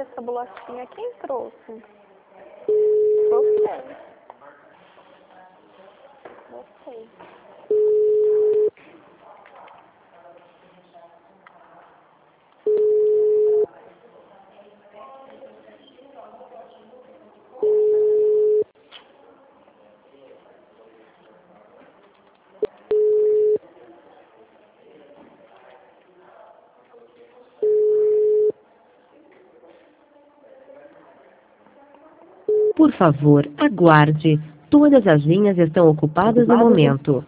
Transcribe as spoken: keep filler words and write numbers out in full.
essa bolachinha quem trouxe? Você. Você. Por favor, aguarde. Todas as linhas estão ocupadas no momento.